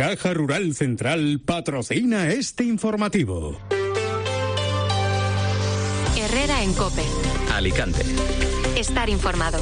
Caja Rural Central patrocina este informativo. Herrera en COPE. Alicante. Estar informado.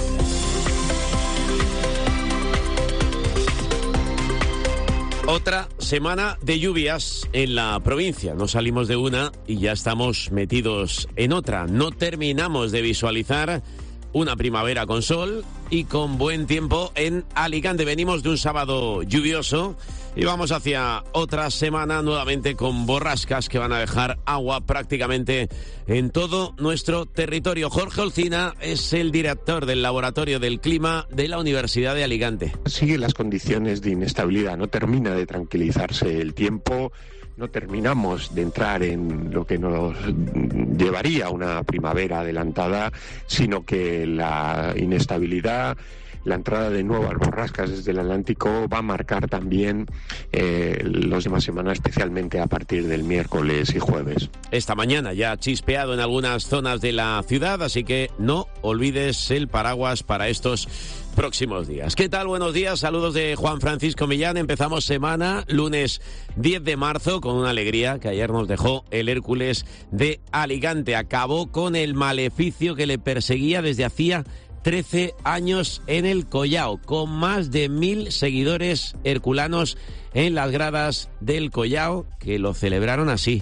Otra semana de lluvias en la provincia. No salimos de una y ya estamos metidos en otra. No terminamos de visualizar una primavera con sol y con buen tiempo en Alicante. Venimos de un sábado lluvioso y vamos hacia otra semana nuevamente con borrascas que van a dejar agua prácticamente en todo nuestro territorio. Jorge Olcina es el director del Laboratorio del Clima de la Universidad de Alicante. Siguen las condiciones de inestabilidad, no termina de tranquilizarse el tiempo. No terminamos de entrar en lo que nos llevaría a una primavera adelantada, sino que la inestabilidad, la entrada de nuevas borrascas desde el Atlántico va a marcar también las demás semanas, especialmente a partir del miércoles y jueves. Esta mañana ya ha chispeado en algunas zonas de la ciudad, así que no olvides el paraguas para estos próximos días. ¿Qué tal? Buenos días, saludos de Juan Francisco Millán. Empezamos semana, lunes 10 de marzo, con una alegría que ayer nos dejó el Hércules de Alicante. Acabó con el maleficio que le perseguía desde hacía 13 años en el Collao, con más de 1.000 seguidores herculanos en las gradas del Collao, que lo celebraron así.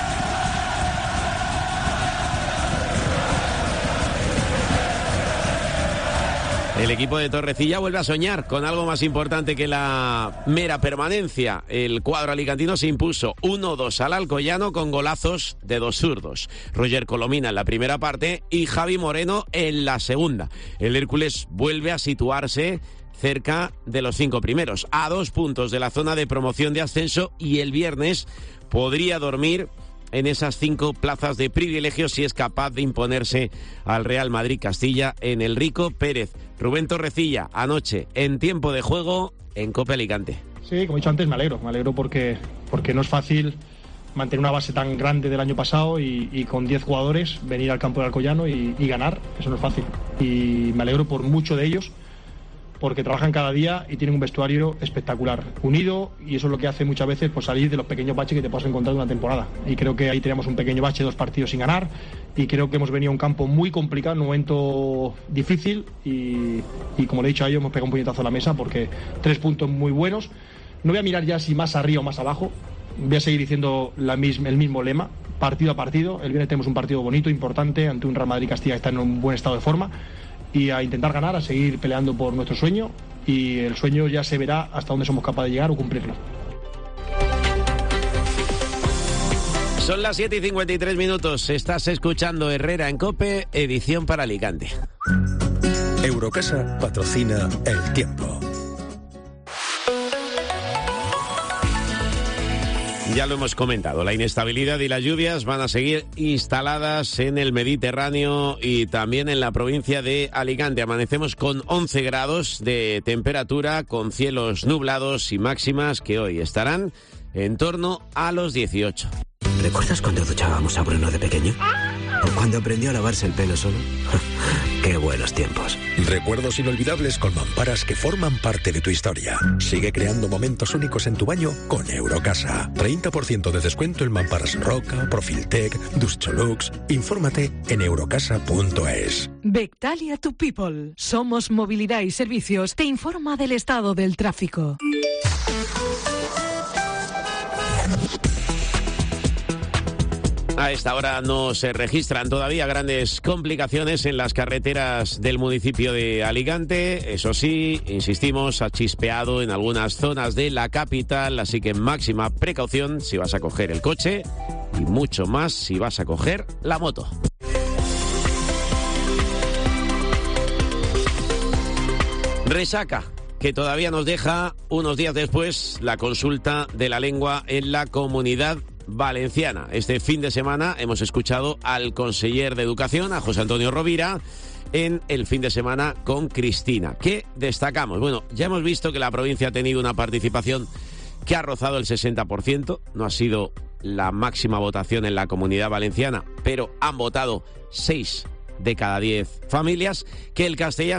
El equipo de Torrecilla vuelve a soñar con algo más importante que la mera permanencia. El cuadro alicantino se impuso 1-2 al Alcoyano con golazos de dos zurdos. Roger Colomina en la primera parte y Javi Moreno en la segunda. El Hércules vuelve a situarse cerca de los 5 primeros, a 2 puntos de la zona de promoción de ascenso, y el viernes podría dormir en esas 5 plazas de privilegio si es capaz de imponerse al Real Madrid Castilla en el Rico Pérez. Rubén Torrecilla, anoche en tiempo de juego en COPE Alicante. Sí, como he dicho antes, me alegro porque no es fácil mantener una base tan grande del año pasado y con 10 jugadores venir al campo del Alcoyano y ganar, eso no es fácil. Y me alegro por mucho de ellos, porque trabajan cada día y tienen un vestuario espectacular, unido, y eso es lo que hace muchas veces pues, salir de los pequeños baches que te puedas encontrar en una temporada. Y creo que ahí teníamos un pequeño bache, 2 partidos sin ganar, y creo que hemos venido a un campo muy complicado, en un momento difícil, y como le he dicho a ellos, hemos pegado un puñetazo a la mesa porque 3 puntos muy buenos. No voy a mirar ya si más arriba o más abajo, voy a seguir diciendo el mismo lema, partido a partido. El viernes tenemos un partido bonito, importante, ante un Real Madrid Castilla que está en un buen estado de forma, y a intentar ganar, a seguir peleando por nuestro sueño, y el sueño ya se verá hasta dónde somos capaces de llegar o cumplirlo. Son las 7:53. Estás escuchando Herrera en COPE, edición para Alicante. Eurocasa patrocina El Tiempo. Ya lo hemos comentado, la inestabilidad y las lluvias van a seguir instaladas en el Mediterráneo y también en la provincia de Alicante. Amanecemos con 11 grados de temperatura, con cielos nublados y máximas que hoy estarán en torno a los 18. ¿Recuerdas cuando duchábamos a Bruno de pequeño? ¿O cuando aprendió a lavarse el pelo solo? ¡Qué buenos tiempos! Recuerdos inolvidables con mamparas que forman parte de tu historia. Sigue creando momentos únicos en tu baño con Eurocasa. 30% de descuento en mamparas Roca, Profiltec, Duscholux. Infórmate en eurocasa.es. Bectalia to People. Somos Movilidad y Servicios. Te informa del estado del tráfico. A esta hora no se registran todavía grandes complicaciones en las carreteras del municipio de Alicante. Eso sí, insistimos, ha chispeado en algunas zonas de la capital, así que máxima precaución si vas a coger el coche y mucho más si vas a coger la moto. Resaca, que todavía nos deja unos días después la consulta de la lengua en la Comunidad Valenciana. Este fin de semana hemos escuchado al conseller de Educación, a José Antonio Rovira, en el fin de semana con Cristina. ¿Qué destacamos? Bueno, ya hemos visto que la provincia ha tenido una participación que ha rozado el 60%, no ha sido la máxima votación en la Comunidad Valenciana, pero han votado 6 de cada 10 familias, que el castellano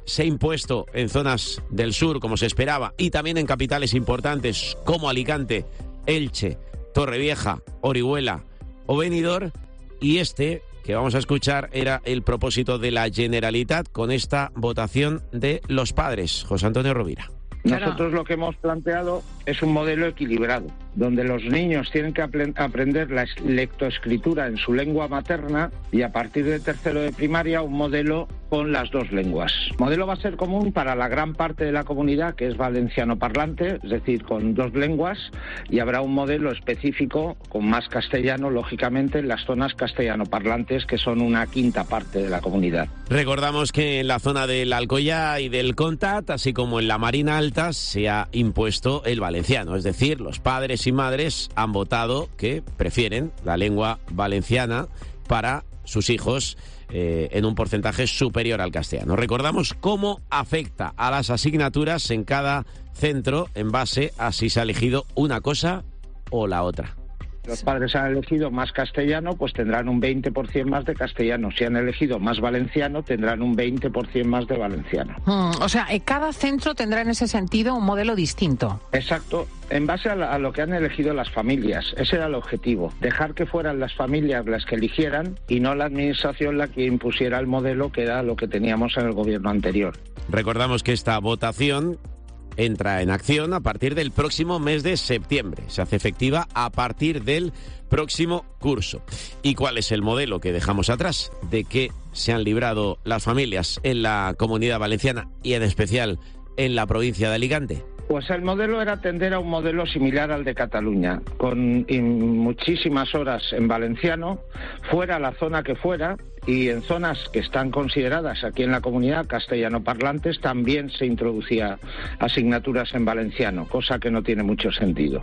se ha impuesto en zonas del sur, como se esperaba, y también en capitales importantes como Alicante, Elche, Torrevieja, Orihuela o Benidorm. Y este, que vamos a escuchar, era el propósito de la Generalitat con esta votación de los padres. José Antonio Rovira. Nosotros lo que hemos planteado es un modelo equilibrado, donde los niños tienen que aprender la lectoescritura en su lengua materna y a partir de tercero de primaria un modelo con las dos lenguas. El modelo va a ser común para la gran parte de la comunidad, que es valenciano parlante, es decir, con dos lenguas, y habrá un modelo específico con más castellano, lógicamente, en las zonas castellano parlantes, que son una quinta parte de la comunidad. Recordamos que en la zona del Alcoyá y del Contat, así como en la Marina Alta, se ha impuesto el valenciano, es decir, los padres y madres han votado que prefieren la lengua valenciana para sus hijos en un porcentaje superior al castellano. Recordamos cómo afecta a las asignaturas en cada centro en base a si se ha elegido una cosa o la otra. Los padres han elegido más castellano, pues tendrán un 20% más de castellano. Si han elegido más valenciano, tendrán un 20% más de valenciano. O sea, cada centro tendrá en ese sentido un modelo distinto. Exacto, en base a lo que han elegido las familias. Ese era el objetivo, dejar que fueran las familias las que eligieran y no la administración la que impusiera el modelo, que era lo que teníamos en el gobierno anterior. Recordamos que esta votación entra en acción a partir del próximo mes de septiembre. Se hace efectiva a partir del próximo curso. ¿Y cuál es el modelo que dejamos atrás? ¿De qué se han librado las familias en la Comunidad Valenciana y en especial en la provincia de Alicante? Pues el modelo era tender a un modelo similar al de Cataluña, con muchísimas horas en valenciano, fuera la zona que fuera, y en zonas que están consideradas aquí en la comunidad castellano parlantes también se introducía asignaturas en valenciano, cosa que no tiene mucho sentido.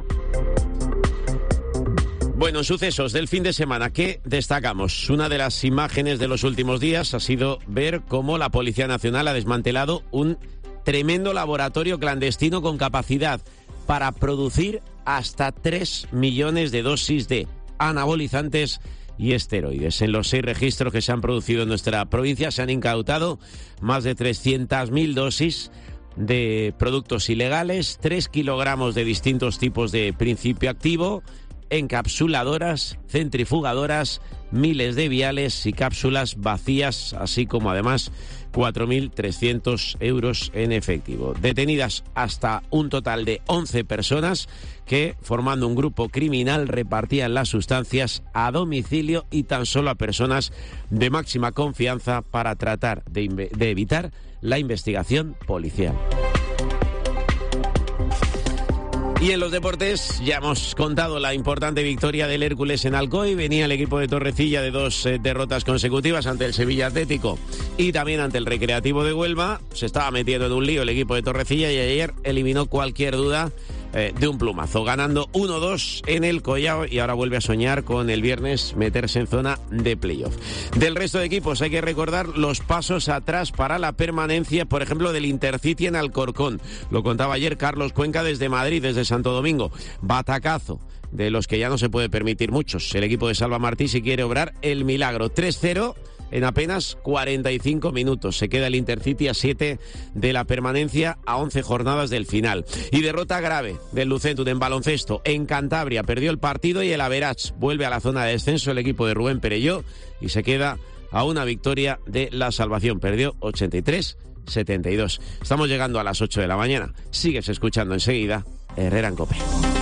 Bueno, sucesos del fin de semana, ¿qué destacamos? Una de las imágenes de los últimos días ha sido ver cómo la Policía Nacional ha desmantelado un tremendo laboratorio clandestino con capacidad para producir hasta 3 millones de dosis de anabolizantes y esteroides. En los 6 registros que se han producido en nuestra provincia se han incautado más de 300.000 dosis de productos ilegales, 3 kilogramos de distintos tipos de principio activo, encapsuladoras, centrifugadoras, miles de viales y cápsulas vacías, así como además 4.300 euros en efectivo. Detenidas hasta un total de 11 personas que, formando un grupo criminal, repartían las sustancias a domicilio y tan solo a personas de máxima confianza para tratar de evitar la investigación policial. Y en los deportes ya hemos contado la importante victoria del Hércules en Alcoy. Venía el equipo de Torrecilla de 2 derrotas consecutivas ante el Sevilla Atlético y también ante el Recreativo de Huelva. Se estaba metiendo en un lío el equipo de Torrecilla y ayer eliminó cualquier duda de un plumazo, ganando 1-2 en el Collao, y ahora vuelve a soñar con el viernes meterse en zona de playoff. Del resto de equipos hay que recordar los pasos atrás para la permanencia, por ejemplo, del Intercity en Alcorcón. Lo contaba ayer Carlos Cuenca desde Madrid, desde Santo Domingo. Batacazo de los que ya no se puede permitir muchos. El equipo de Salva Martí si quiere obrar el milagro. 3-0 en apenas 45 minutos. Se queda el Intercity a 7 de la permanencia, a 11 jornadas del final. Y derrota grave del Lucentum en baloncesto. En Cantabria perdió el partido y el average. Vuelve a la zona de descenso el equipo de Rubén Perelló y se queda a una victoria de la salvación. Perdió 83-72. Estamos llegando a las 8 de la mañana. Sigues escuchando enseguida Herrera en COPE.